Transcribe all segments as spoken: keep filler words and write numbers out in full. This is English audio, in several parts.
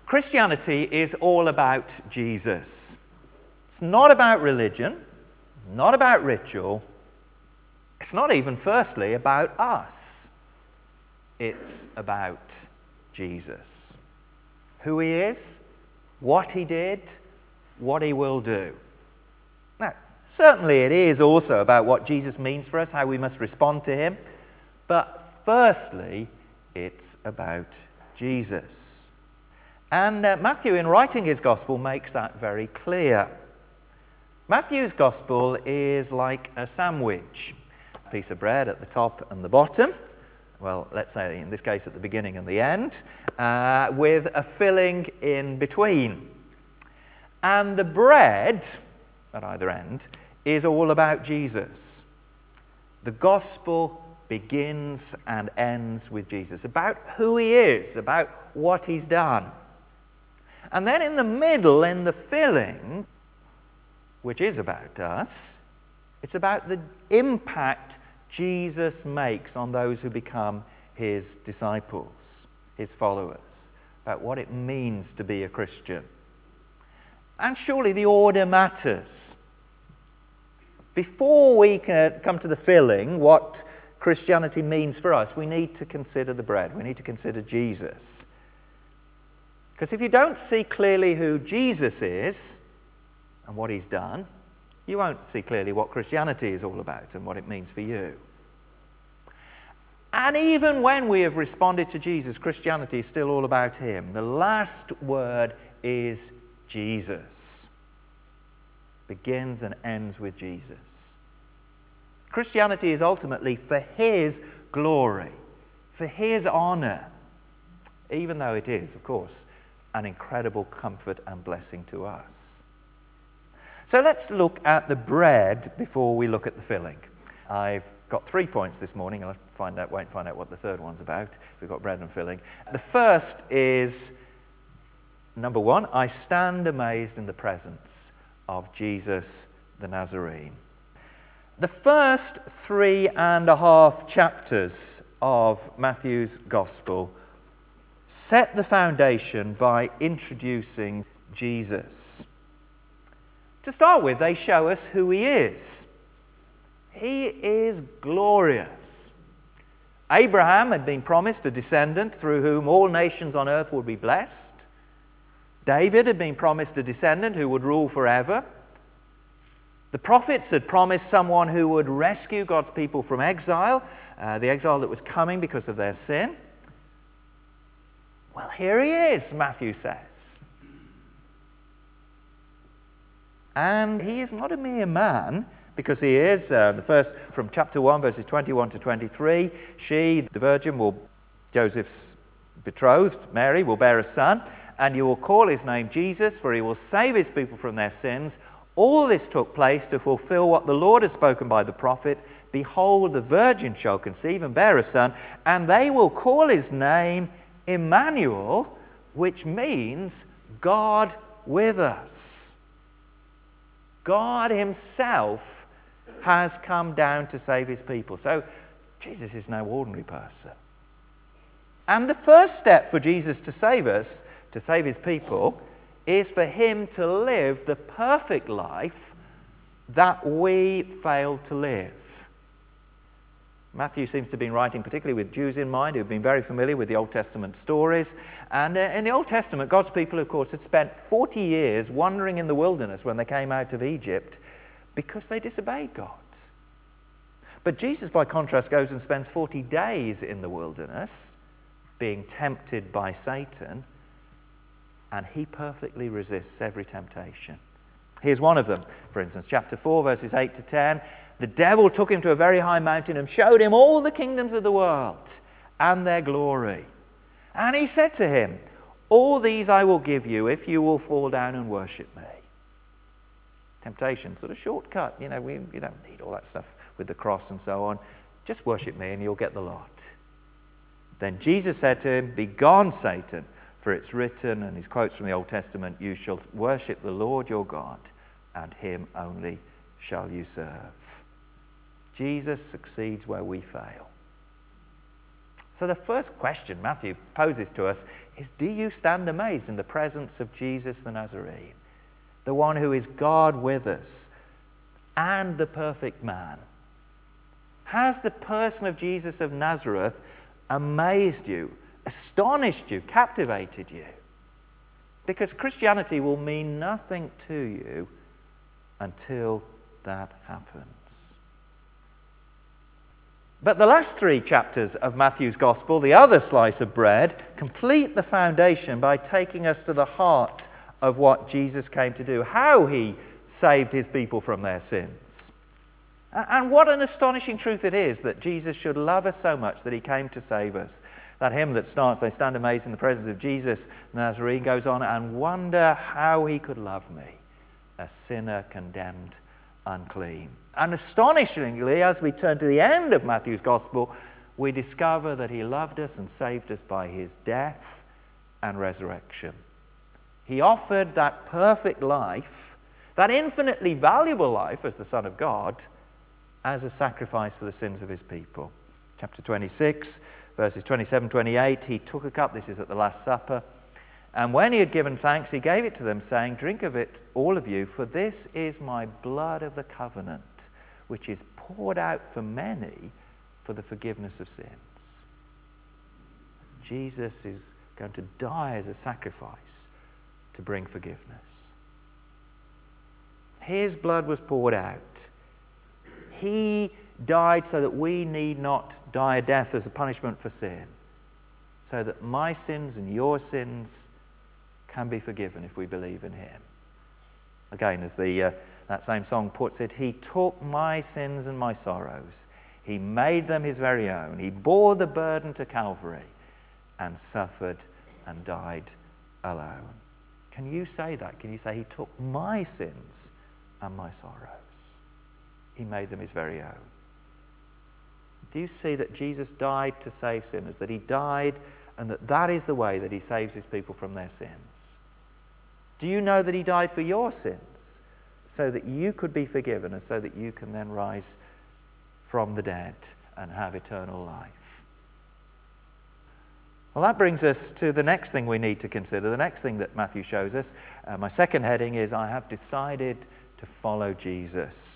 Christianity is all about Jesus. It's not about religion, not about ritual. It's not even, firstly, about us. It's about Jesus. Who he is, what he did, what he will do. Now, certainly it is also about what Jesus means for us, how we must respond to him. But firstly, it's about Jesus. And uh, Matthew, in writing his gospel, makes that very clear. Matthew's gospel is like a sandwich. A piece of bread at the top and the bottom. Well, let's say in this case at the beginning and the end, uh, with a filling in between. And the bread at either end is all about Jesus. The gospel begins and ends with Jesus, about who he is, about what he's done. And then in the middle, in the filling, which is about us, it's about the impact Jesus makes on those who become his disciples, his followers, about what it means to be a Christian. And surely the order matters. Before we can come to the filling, what Christianity means for us, we need to consider the bread. We need to consider Jesus. Because if you don't see clearly who Jesus is and what he's done, you won't see clearly what Christianity is all about and what it means for you. And even when we have responded to Jesus, Christianity is still all about him. The last word is Jesus. Begins and ends with Jesus. Christianity is ultimately for his glory, for his honor, even though it is, of course, an incredible comfort and blessing to us. So let's look at the bread before we look at the filling. I've got three points this morning. I'll find out, wait and find out what the third one's about. We've got bread and filling. The first is, number one, I stand amazed in the presence of Jesus the Nazarene. The first three and a half chapters of Matthew's Gospel set the foundation by introducing Jesus. To start with, they show us who he is. He is glorious. Abraham had been promised a descendant through whom all nations on earth would be blessed. David had been promised a descendant who would rule forever. The prophets had promised someone who would rescue God's people from exile, uh, the exile that was coming because of their sin. Well, here he is, Matthew says. And he is not a mere man, because he is, uh, the first, from chapter one, verses twenty-one to twenty-three, she, the virgin, will, Joseph's betrothed, Mary, will bear a son, and you will call his name Jesus, for he will save his people from their sins. All this took place to fulfill what the Lord has spoken by the prophet. Behold, the virgin shall conceive and bear a son, and they will call his name Emmanuel, which means God with us. God himself has come down to save his people. So Jesus is no ordinary person. And the first step for Jesus to save us, to save his people, is for him to live the perfect life that we fail to live. Matthew seems to have been writing particularly with Jews in mind who've been very familiar with the Old Testament stories. And uh, in the Old Testament, God's people, of course, had spent forty years wandering in the wilderness when they came out of Egypt because they disobeyed God. But Jesus, by contrast, goes and spends forty days in the wilderness being tempted by Satan, and he perfectly resists every temptation. Here's one of them, for instance, chapter four, verses eight to ten. The devil took him to a very high mountain and showed him all the kingdoms of the world and their glory. And he said to him, all these I will give you if you will fall down and worship me. Temptation, sort of shortcut. You know, we, you don't need all that stuff with the cross and so on. Just worship me and you'll get the lot. Then Jesus said to him, begone, Satan, for it's written, and his quotes from the Old Testament, you shall worship the Lord your God, and him only shall you serve. Jesus succeeds where we fail. So the first question Matthew poses to us is, do you stand amazed in the presence of Jesus the Nazarene, the one who is God with us and the perfect man? Has the person of Jesus of Nazareth amazed you, astonished you, captivated you? Because Christianity will mean nothing to you until that happens. But the last three chapters of Matthew's Gospel, the other slice of bread, complete the foundation by taking us to the heart of what Jesus came to do, how he saved his people from their sins. And what an astonishing truth it is that Jesus should love us so much that he came to save us. That hymn that starts, "They stand amazed in the presence of Jesus," Nazarene goes on, "and wonder how he could love me, a sinner condemned unclean." And astonishingly, as we turn to the end of Matthew's Gospel, we discover that he loved us and saved us by his death and resurrection. He offered that perfect life, that infinitely valuable life as the Son of God, as a sacrifice for the sins of his people. Chapter twenty-six, verses twenty-seven to twenty-eight, he took a cup, this is at the Last Supper, and when he had given thanks, he gave it to them, saying, "Drink of it, all of you, for this is my blood of the covenant, which is poured out for many for the forgiveness of sins." Jesus is going to die as a sacrifice to bring forgiveness. His blood was poured out. He died so that we need not die a death as a punishment for sin, so that my sins and your sins can be forgiven if we believe in him. Again, as the uh, that same song puts it, he took my sins and my sorrows. He made them his very own. He bore the burden to Calvary and suffered and died alone. Can you say that? Can you say, he took my sins and my sorrows? He made them his very own. Do you see that Jesus died to save sinners, that he died and that that is the way that he saves his people from their sins? Do you know that he died for your sins so that you could be forgiven and so that you can then rise from the dead and have eternal life? Well, that brings us to the next thing we need to consider, the next thing that Matthew shows us. Uh, my second heading is, I have decided to follow Jesus.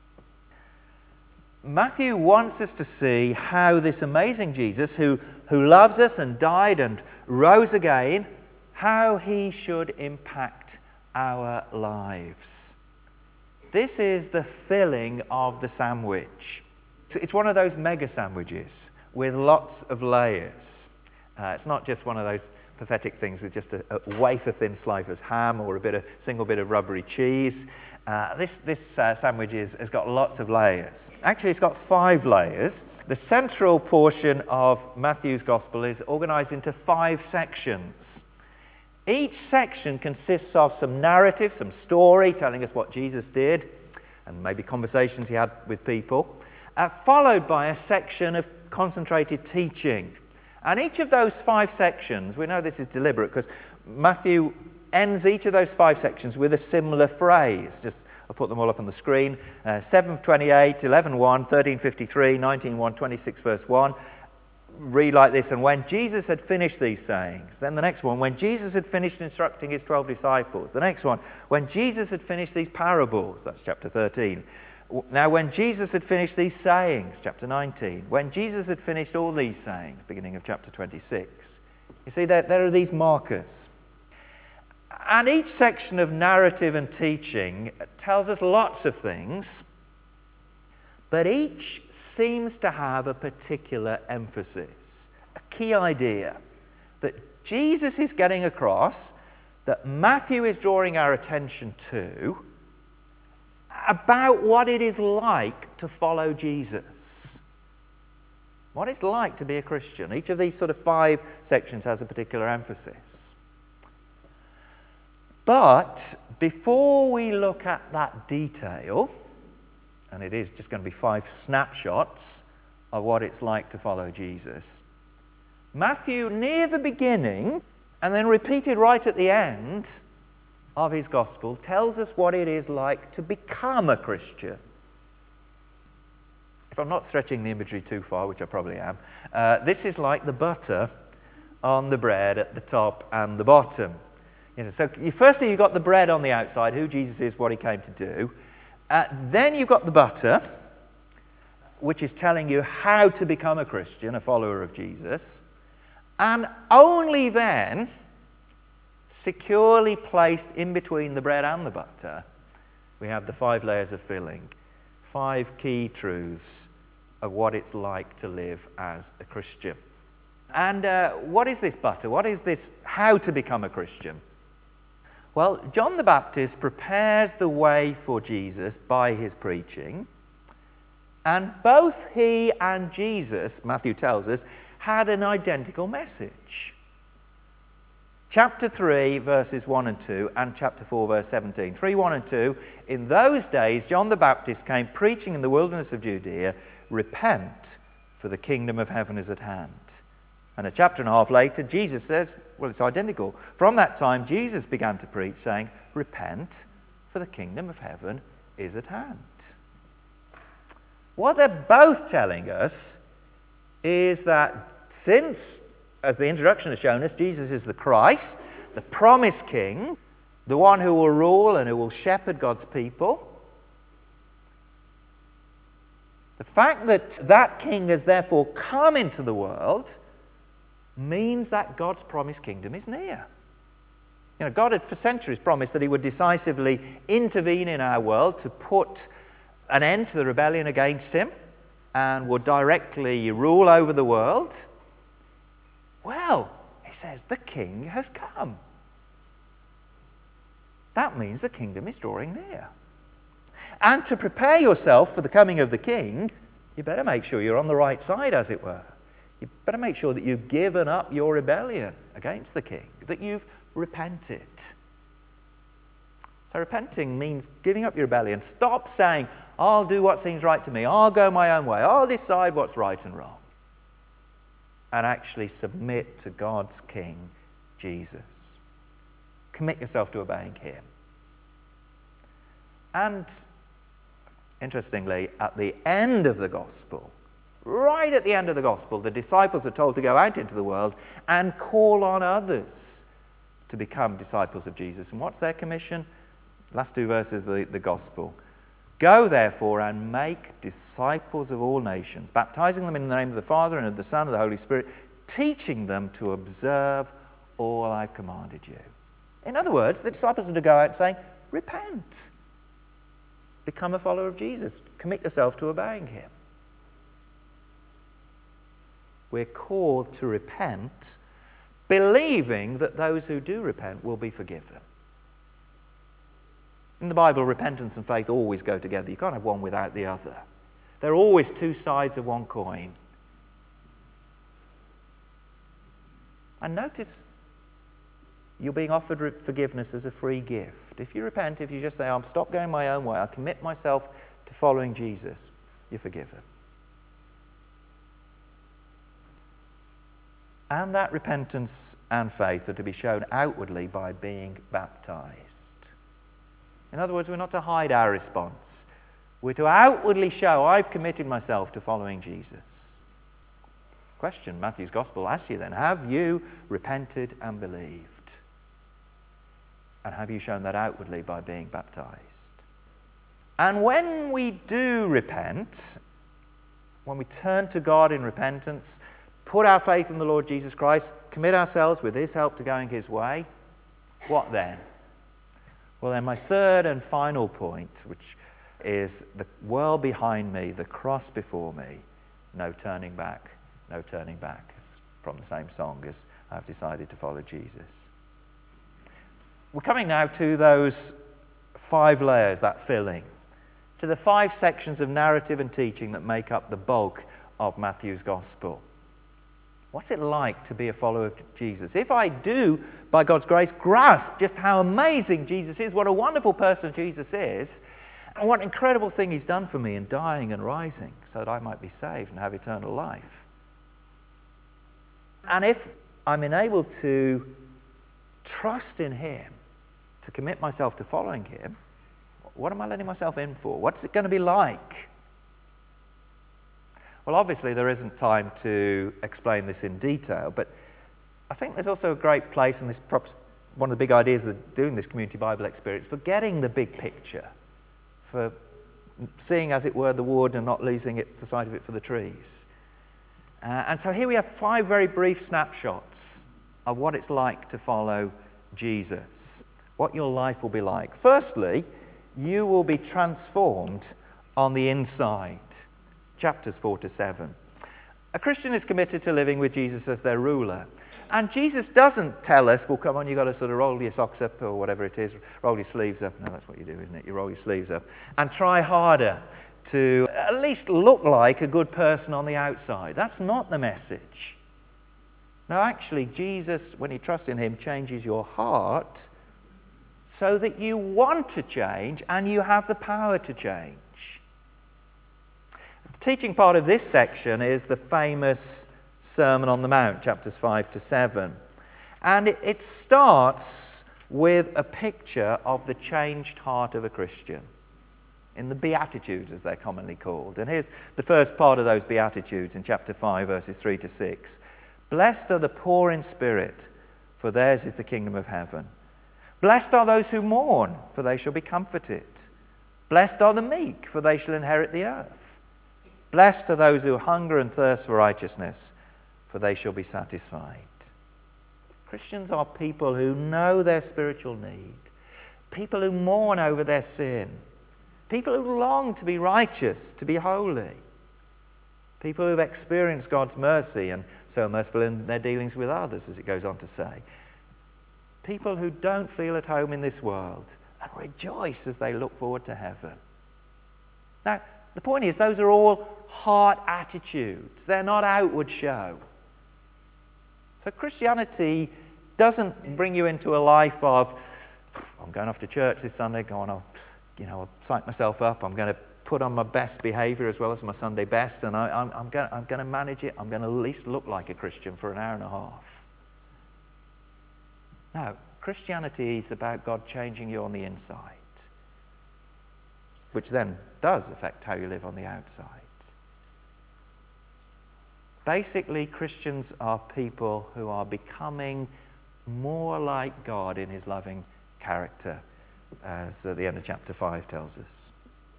Matthew wants us to see how this amazing Jesus, who, who loves us and died and rose again, how he should impact our lives. This is the filling of the sandwich. It's one of those mega sandwiches with lots of layers. Uh, it's not just one of those pathetic things with just a, a wafer-thin slice of ham or a bit of single bit of rubbery cheese. Uh, this this uh, sandwich is, has got lots of layers. Actually, it's got five layers. The central portion of Matthew's Gospel is organized into five sections. Each section consists of some narrative, some story telling us what Jesus did, and maybe conversations he had with people, uh, followed by a section of concentrated teaching. And each of those five sections, we know this is deliberate because Matthew ends each of those five sections with a similar phrase. Just, I'll put them all up on the screen. Uh, seven twenty-eight, eleven one, thirteen fifty-three, nineteen one, twenty-six verse one. Read like this: and when Jesus had finished these sayings. Then the next one, when Jesus had finished instructing his twelve disciples. The next one, when Jesus had finished these parables. That's chapter thirteen. Now when Jesus had finished these sayings, chapter nineteen. When Jesus had finished all these sayings, beginning of chapter twenty-six. You see, there, there are these markers. And each section of narrative and teaching tells us lots of things, but each seems to have a particular emphasis, a key idea that Jesus is getting across, that Matthew is drawing our attention to, about what it is like to follow Jesus. What it's like to be a Christian. Each of these sort of five sections has a particular emphasis. But before we look at that detail, and it is just going to be five snapshots of what it's like to follow Jesus, Matthew, near the beginning, and then repeated right at the end of his gospel, tells us what it is like to become a Christian. if I'm not stretching the imagery too far, which I probably am, uh, this is like the butter on the bread at the top and the bottom. You know, so you, firstly, you've got the bread on the outside, who Jesus is, what he came to do. Uh, then you've got the butter, which is telling you how to become a Christian, a follower of Jesus. And only then, securely placed in between the bread and the butter, we have the five layers of filling. Five key truths of what it's like to live as a Christian. And uh, what is this butter? What is this how to become a Christian? Well, John the Baptist prepares the way for Jesus by his preaching. And both he and Jesus, Matthew tells us, had an identical message. Chapter three, verses one and two, and chapter four, verse seventeen. three, one and two. In those days, John the Baptist came preaching in the wilderness of Judea, repent, for the kingdom of heaven is at hand. And a chapter and a half later, Jesus says, well, it's identical. From that time, Jesus began to preach, saying, repent, for the kingdom of heaven is at hand. What they're both telling us is that since, as the introduction has shown us, Jesus is the Christ, the promised king, the one who will rule and who will shepherd God's people, the fact that that king has therefore come into the world means that God's promised kingdom is near. You know, God had for centuries promised that he would decisively intervene in our world to put an end to the rebellion against him and would directly rule over the world. Well, he says, the king has come. That means the kingdom is drawing near. And to prepare yourself for the coming of the king, you better make sure you're on the right side, as it were. You better make sure that you've given up your rebellion against the king, that you've repented. So repenting means giving up your rebellion. Stop saying, I'll do what seems right to me. I'll go my own way. I'll decide what's right and wrong. And actually submit to God's King, Jesus. Commit yourself to obeying him. And interestingly, at the end of the gospel, right at the end of the gospel, the disciples are told to go out into the world and call on others to become disciples of Jesus. And what's their commission? Last two verses of the, the gospel. Go, therefore, and make disciples of all nations, baptizing them in the name of the Father and of the Son and of the Holy Spirit, teaching them to observe all I've commanded you. In other words, the disciples are to go out saying, repent. Become a follower of Jesus. Commit yourself to obeying him. We're called to repent, believing that those who do repent will be forgiven. In the Bible, repentance and faith always go together. You can't have one without the other. They're always two sides of one coin. And notice, you're being offered forgiveness as a free gift. If you repent, if you just say, I'll stop going my own way, I'll commit myself to following Jesus, you're forgiven. And that repentance and faith are to be shown outwardly by being baptized. In other words, we're not to hide our response. We're to outwardly show, I've committed myself to following Jesus. Question, Matthew's Gospel asks you then, have you repented and believed? And have you shown that outwardly by being baptized? And when we do repent, when we turn to God in repentance, put our faith in the Lord Jesus Christ, commit ourselves with his help to going his way, what then? Well, then my third and final point, which is the world behind me, the cross before me, no turning back, no turning back. It's from the same song as I've decided to follow Jesus. We're coming now to those five layers, that filling, to the five sections of narrative and teaching that make up the bulk of Matthew's Gospel. What's it like to be a follower of Jesus? If I do, by God's grace, grasp just how amazing Jesus is, what a wonderful person Jesus is, and what an incredible thing he's done for me in dying and rising so that I might be saved and have eternal life. And if I'm enabled to trust in him, to commit myself to following him, what am I letting myself in for? What's it going to be like? Well, obviously there isn't time to explain this in detail, but I think there's also a great place, and this perhaps one of the big ideas of doing this community Bible experience, for getting the big picture, for seeing, as it were, the wood and not losing it, the sight of it for the trees. Uh, and so here we have five very brief snapshots of what it's like to follow Jesus, what your life will be like. Firstly, you will be transformed on the inside. Chapters four to seven. A Christian is committed to living with Jesus as their ruler. And Jesus doesn't tell us, well, come on, you've got to sort of roll your socks up or whatever it is, roll your sleeves up. No, that's what you do, isn't it? You roll your sleeves up and try harder to at least look like a good person on the outside. That's not the message. No, actually, Jesus, when you trust in him, changes your heart so that you want to change and you have the power to change. The teaching part of this section is the famous Sermon on the Mount, chapters five to seven. And it, it starts with a picture of the changed heart of a Christian in the Beatitudes, as they're commonly called. And here's the first part of those Beatitudes in chapter five, verses three to six. Blessed are the poor in spirit, for theirs is the kingdom of heaven. Blessed are those who mourn, for they shall be comforted. Blessed are the meek, for they shall inherit the earth. Blessed are those who hunger and thirst for righteousness, for they shall be satisfied. Christians are people who know their spiritual need, people who mourn over their sin, people who long to be righteous, to be holy, people who have experienced God's mercy and so merciful in their dealings with others, as it goes on to say. People who don't feel at home in this world and rejoice as they look forward to heaven. Now, the point is, those are all heart attitudes. They're not outward show. So Christianity doesn't bring you into a life of, I'm going off to church this Sunday, go on, I'll, you know, I'll psych myself up, I'm going to put on my best behavior as well as my Sunday best, and I, I'm, I'm, going, I'm going to manage it, I'm going to at least look like a Christian for an hour and a half. No, Christianity is about God changing you on the inside, which then does affect how you live on the outside. Basically, Christians are people who are becoming more like God in his loving character, as uh, the end of chapter five tells us.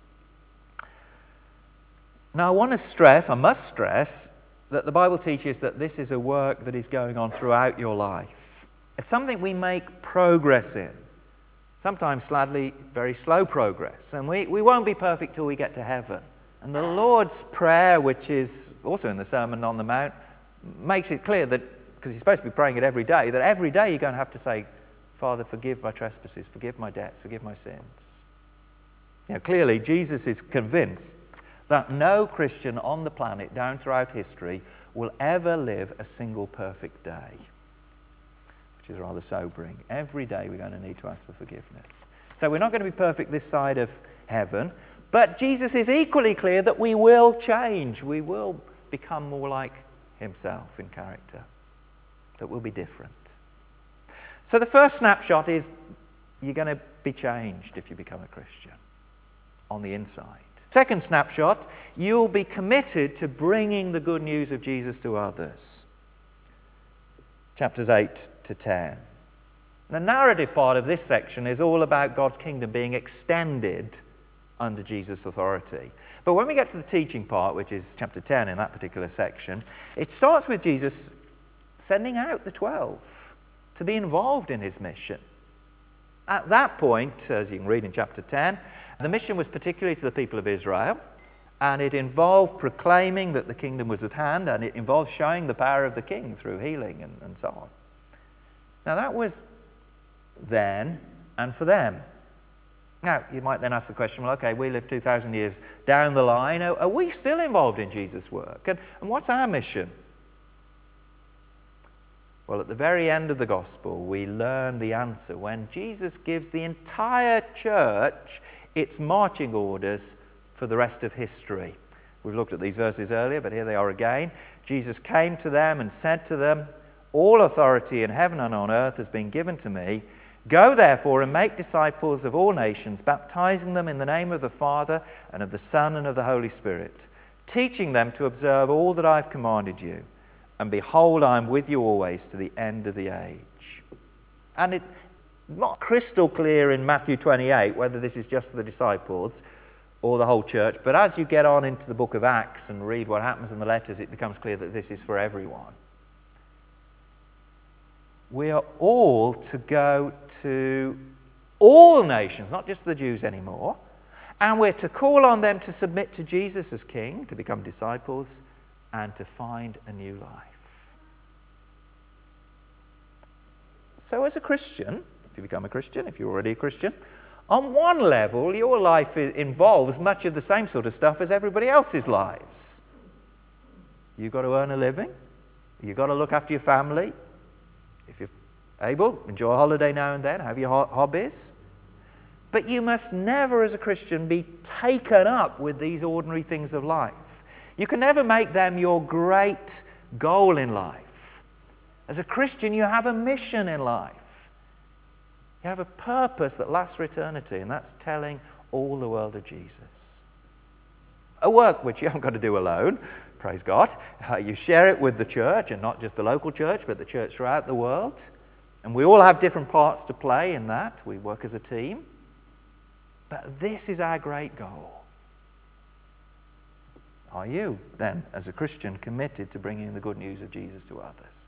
Now, I want to stress, I must stress, that the Bible teaches that this is a work that is going on throughout your life. It's something we make progress in. Sometimes, sadly, very slow progress. And we, we won't be perfect till we get to heaven. And the Lord's Prayer, which is also in the Sermon on the Mount, makes it clear that, because you're supposed to be praying it every day, that every day you're going to have to say, Father, forgive my trespasses, forgive my debts, forgive my sins. You know, clearly, Jesus is convinced that no Christian on the planet down throughout history will ever live a single perfect day, which is rather sobering. Every day we're going to need to ask for forgiveness. So we're not going to be perfect this side of heaven, but Jesus is equally clear that we will change. We will become more like himself in character, that we'll be different. So the first snapshot is you're going to be changed if you become a Christian on the inside. Second snapshot, you'll be committed to bringing the good news of Jesus to others. Chapters eight to ten. The narrative part of this section is all about God's kingdom being extended under Jesus' authority. But when we get to the teaching part, which is chapter ten in that particular section, it starts with Jesus sending out the twelve to be involved in his mission. At that point, as you can read in chapter ten, the mission was particularly to the people of Israel, and it involved proclaiming that the kingdom was at hand, and it involved showing the power of the king through healing and, and so on. Now that was then and for them. Now, you might then ask the question, well, okay, we live two thousand years down the line. Are, are we still involved in Jesus' work? And, and what's our mission? Well, at the very end of the gospel, we learn the answer when Jesus gives the entire church its marching orders for the rest of history. We've looked at these verses earlier, but here they are again. Jesus came to them and said to them, all authority in heaven and on earth has been given to me. Go therefore and make disciples of all nations, baptizing them in the name of the Father and of the Son and of the Holy Spirit, teaching them to observe all that I've commanded you. And behold, I am with you always to the end of the age. And it's not crystal clear in Matthew twenty-eight whether this is just for the disciples or the whole church, but as you get on into the book of Acts and read what happens in the letters, it becomes clear that this is for everyone. We are all to go to all nations, not just the Jews anymore, and we're to call on them to submit to Jesus as King, to become disciples, and to find a new life. So as a Christian, if you become a Christian, if you're already a Christian, on one level, your life involves much of the same sort of stuff as everybody else's lives. You've got to earn a living. You've got to look after your family. If you're able, enjoy a holiday now and then, have your hobbies. But you must never, as a Christian, be taken up with these ordinary things of life. You can never make them your great goal in life. As a Christian, you have a mission in life. You have a purpose that lasts for eternity, and that's telling all the world of Jesus. A work which you haven't got to do alone, praise God. Uh, you share it with the church, and not just the local church, but the church throughout the world. And we all have different parts to play in that. We work as a team. But this is our great goal. Are you, then, as a Christian, committed to bringing the good news of Jesus to others?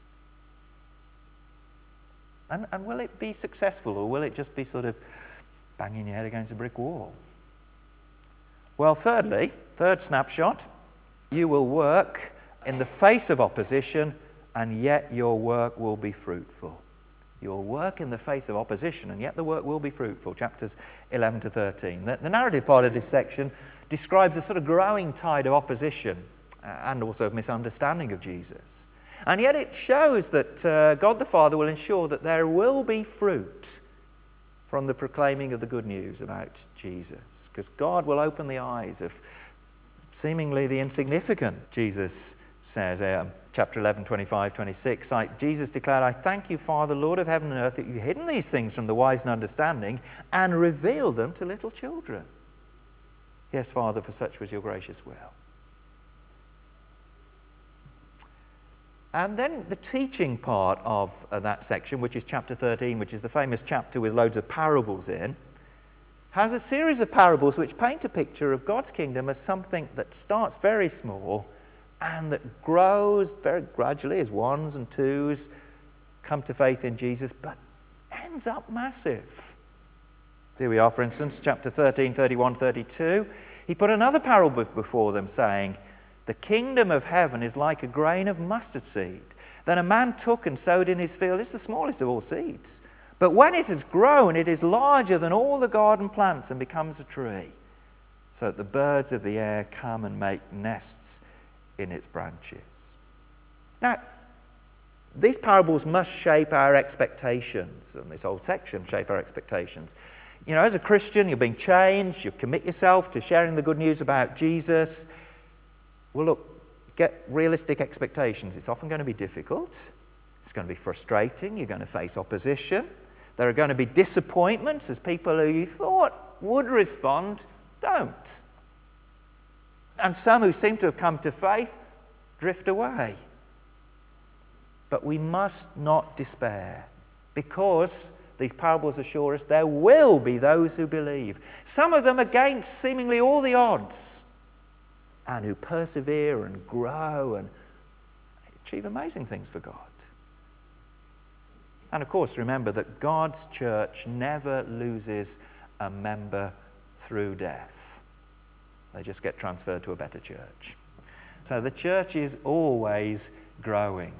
And, and will it be successful, or will it just be sort of banging your head against a brick wall? Well, thirdly, third snapshot, you will work in the face of opposition, and yet your work will be fruitful. You'll work in the face of opposition, and yet the work will be fruitful. Chapters eleven to thirteen. The, the narrative part of this section describes a sort of growing tide of opposition uh, and also of misunderstanding of Jesus. And yet it shows that uh, God the Father will ensure that there will be fruit from the proclaiming of the good news about Jesus. Because God will open the eyes of seemingly the insignificant, Jesus says, um, chapter eleven, twenty-five, twenty-six. Like Jesus declared, I thank you, Father, Lord of heaven and earth, that you've hidden these things from the wise and understanding and revealed them to little children. Yes, Father, for such was your gracious will. And then the teaching part of uh, that section, which is chapter thirteen, which is the famous chapter with loads of parables in, has a series of parables which paint a picture of God's kingdom as something that starts very small and that grows very gradually as ones and twos come to faith in Jesus, but ends up massive. Here we are, for instance, chapter thirteen, thirty-one, thirty-two. He put another parable before them, saying, the kingdom of heaven is like a grain of mustard seed. Then a man took and sowed in his field. It's the smallest of all seeds. But when it has grown, it is larger than all the garden plants and becomes a tree, so that the birds of the air come and make nests in its branches. Now, these parables must shape our expectations, and this whole section shape our expectations. You know, as a Christian, you're being changed, you commit yourself to sharing the good news about Jesus. Well, look, get realistic expectations. It's often going to be difficult. It's going to be frustrating. You're going to face opposition. There are going to be disappointments as people who you thought would respond don't. And some who seem to have come to faith drift away. But we must not despair, because these parables assure us there will be those who believe. Some of them against seemingly all the odds, and who persevere and grow and achieve amazing things for God. And of course, remember that God's church never loses a member through death. They just get transferred to a better church. So the church is always growing.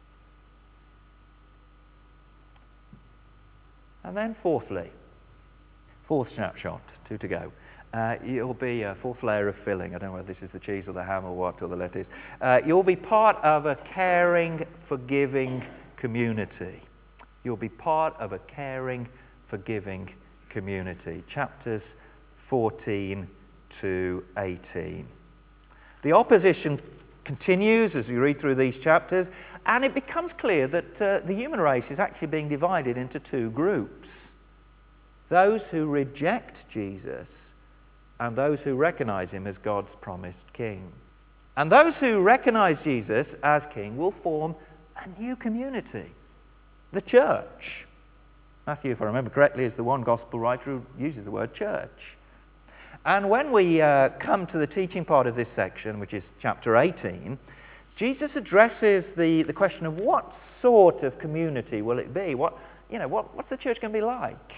And then fourthly, fourth snapshot, two to go. Uh, you'll be a fourth layer of filling. I don't know whether this is the cheese or the ham or what, or the lettuce. Uh, you'll be part of a caring, forgiving community. You'll be part of a caring, forgiving community. Chapters fourteen to eighteen. The opposition continues as we read through these chapters, and it becomes clear that uh, the human race is actually being divided into two groups. Those who reject Jesus and those who recognize him as God's promised king. And those who recognize Jesus as King will form a new community, the church. Matthew, if I remember correctly, is the one gospel writer who uses the word church. And when we uh, come to the teaching part of this section, which is chapter eighteen, Jesus addresses the, the question of what sort of community will it be? What, you know, what, what's the church going to be like?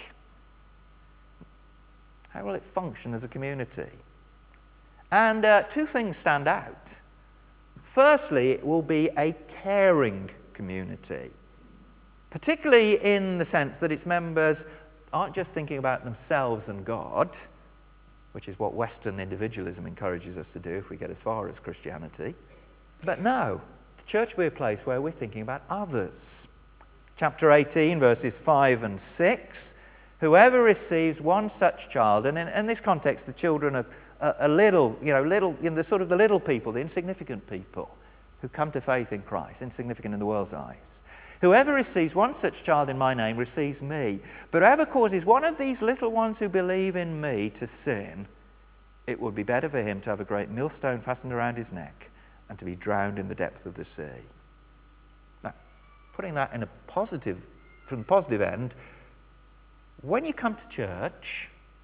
How will it function as a community? And uh, two things stand out. Firstly, it will be a caring community, particularly in the sense that its members aren't just thinking about themselves and God, which is what Western individualism encourages us to do if we get as far as Christianity. But no, the church will be a place where we're thinking about others. Chapter eighteen, verses five and six, whoever receives one such child, and in, in this context the children of a, a little, you know, little, you know, the sort of the little people, the insignificant people who come to faith in Christ, insignificant in the world's eyes. Whoever receives one such child in my name receives me. But whoever causes one of these little ones who believe in me to sin, it would be better for him to have a great millstone fastened around his neck and to be drowned in the depth of the sea. Now, putting that in a positive, from the positive end, when you come to church,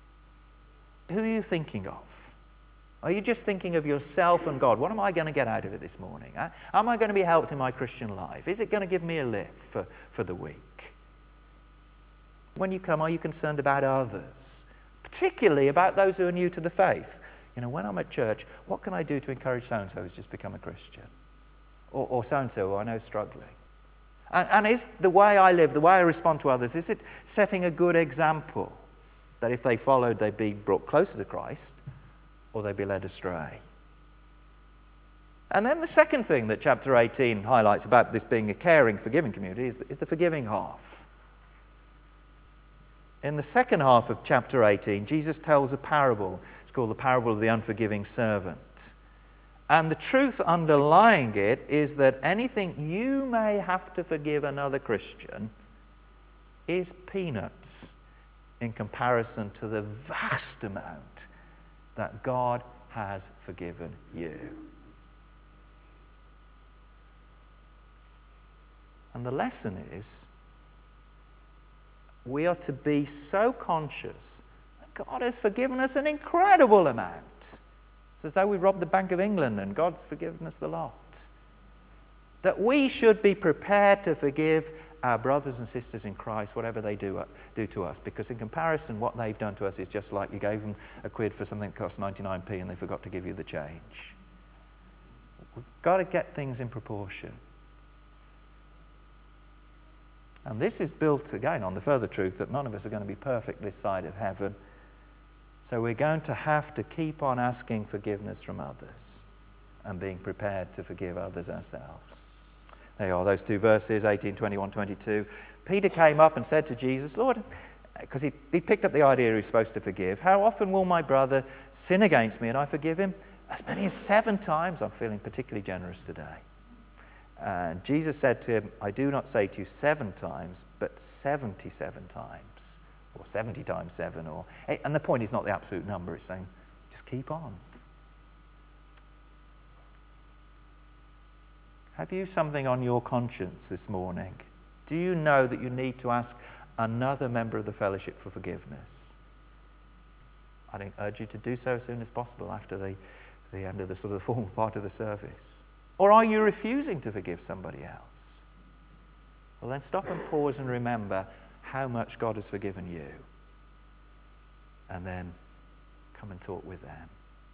who are you thinking of? Are you just thinking of yourself and God? What am I going to get out of it this morning? Huh? Am I going to be helped in my Christian life? Is it going to give me a lift for, for the week? When you come, are you concerned about others? Particularly about those who are new to the faith. You know, when I'm at church, what can I do to encourage so-and-so who's just become a Christian? Or, or so-and-so who I know is struggling? And, and is the way I live, the way I respond to others, is it setting a good example that if they followed, they'd be brought closer to Christ, or they'd be led astray? And then the second thing that chapter eighteen highlights about this being a caring, forgiving community is the, is the forgiving half. In the second half of chapter eighteen, Jesus tells a parable. It's called the parable of the unforgiving servant. And the truth underlying it is that anything you may have to forgive another Christian is peanuts in comparison to the vast amount that God has forgiven you. And the lesson is, we are to be so conscious that God has forgiven us an incredible amount. It's as though we robbed the Bank of England and God's forgiven us the lot. That we should be prepared to forgive our brothers and sisters in Christ, whatever they do, uh, do to us, because in comparison, what they've done to us is just like you gave them a quid for something that cost ninety-nine p and they forgot to give you the change. We've got to get things in proportion. And this is built, again, on the further truth that none of us are going to be perfect this side of heaven. So we're going to have to keep on asking forgiveness from others and being prepared to forgive others ourselves. There you are, those two verses, eighteen, twenty-one, twenty-two. Peter came up and said to Jesus, Lord, because he, he picked up the idea he was supposed to forgive, how often will my brother sin against me and I forgive him? As many as seven times. I'm feeling particularly generous today. And Jesus said to him, I do not say to you seven times, but seventy-seven times, or seventy times seven, or eight. And the point is not the absolute number, it's saying, just keep on. Have you something on your conscience this morning? Do you know that you need to ask another member of the fellowship for forgiveness? I'd urge you to do so as soon as possible after the, the end of the sort of the formal part of the service. Or are you refusing to forgive somebody else? Well, then stop and pause and remember how much God has forgiven you. And then come and talk with them.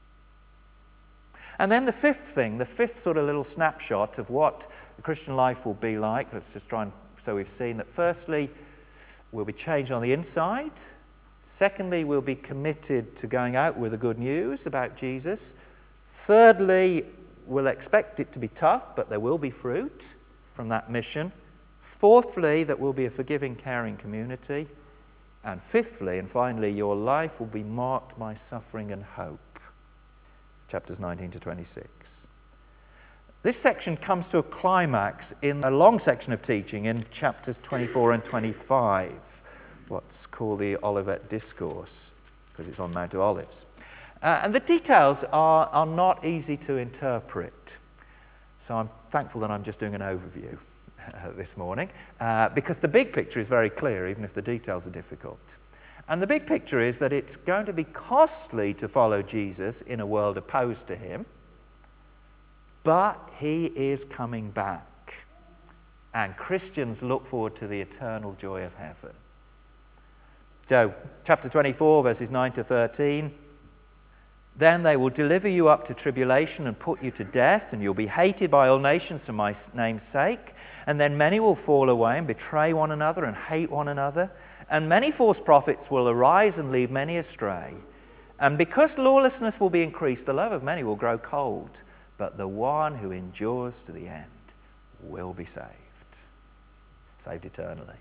And then the fifth thing, the fifth sort of little snapshot of what the Christian life will be like, let's just try and, so we've seen that firstly, we'll be changed on the inside. Secondly, we'll be committed to going out with the good news about Jesus. Thirdly, we'll expect it to be tough, but there will be fruit from that mission. Fourthly, that we'll be a forgiving, caring community. And fifthly, and finally, your life will be marked by suffering and hope. Chapters nineteen to twenty-six. This section comes to a climax in a long section of teaching in chapters twenty-four and twenty-five, what's called the Olivet Discourse, because it's on Mount of Olives. Uh, and the details are, are not easy to interpret. So I'm thankful that I'm just doing an overview uh, this morning, uh, because the big picture is very clear, even if the details are difficult. And the big picture is that it's going to be costly to follow Jesus in a world opposed to him, but he is coming back. And Christians look forward to the eternal joy of heaven. So, chapter twenty-four, verses nine to thirteen. Then they will deliver you up to tribulation and put you to death, and you'll be hated by all nations for my name's sake. And then many will fall away and betray one another and hate one another. And many false prophets will arise and lead many astray. And because lawlessness will be increased, the love of many will grow cold. But the one who endures to the end will be saved. Saved eternally.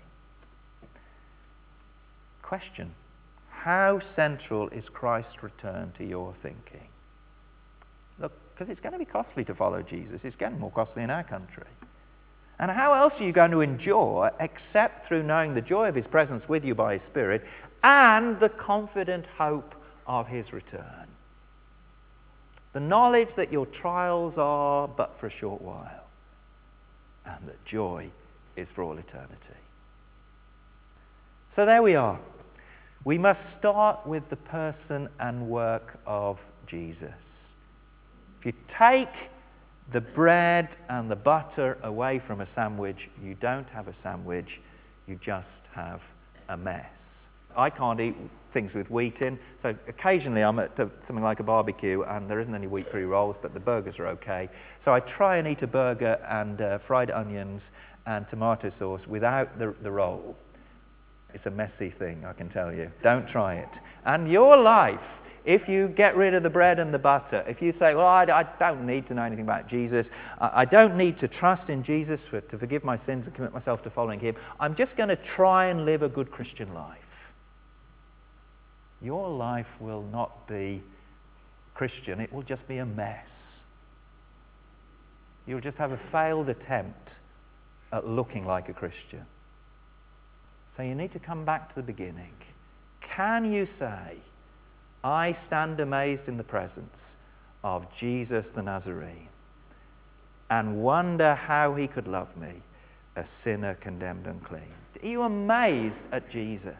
Question. How central is Christ's return to your thinking? Look, because it's going to be costly to follow Jesus. It's getting more costly in our country. And how else are you going to endure except through knowing the joy of his presence with you by his Spirit and the confident hope of his return? The knowledge that your trials are but for a short while, and that joy is for all eternity. So there we are. We must start with the person and work of Jesus. If you take the bread and the butter away from a sandwich, you don't have a sandwich, you just have a mess. I can't eat things with wheat in, so occasionally I'm at something like a barbecue and there isn't any wheat-free rolls, but the burgers are okay. So I try and eat a burger and uh, fried onions and tomato sauce without the, the roll. It's a messy thing, I can tell you. Don't try it. And your life, if you get rid of the bread and the butter, if you say, well, I, I don't need to know anything about Jesus, I, I don't need to trust in Jesus for, to forgive my sins and commit myself to following him, I'm just going to try and live a good Christian life. Your life will not be Christian, it will just be a mess. You'll just have a failed attempt at looking like a Christian. So you need to come back to the beginning. Can you say, I stand amazed in the presence of Jesus the Nazarene and wonder how he could love me, a sinner condemned and clean? Are you amazed at Jesus?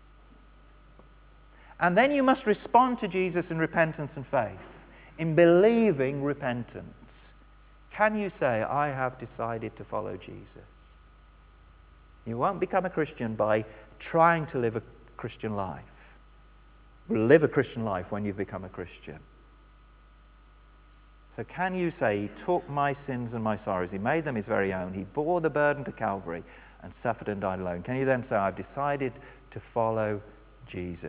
And then you must respond to Jesus in repentance and faith, in believing repentance. Can you say, I have decided to follow Jesus? You won't become a Christian by trying to live a Christian life. You'll live a Christian life when you've become a Christian. So can you say, he took my sins and my sorrows, he made them his very own, he bore the burden to Calvary and suffered and died alone. Can you then say, I've decided to follow Jesus?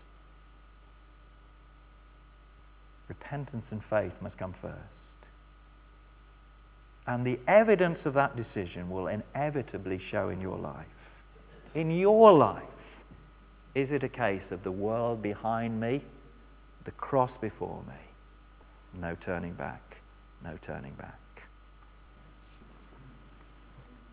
Repentance and faith must come first. And the evidence of that decision will inevitably show in your life. In your life, is it a case of the world behind me, the cross before me? No turning back, no turning back.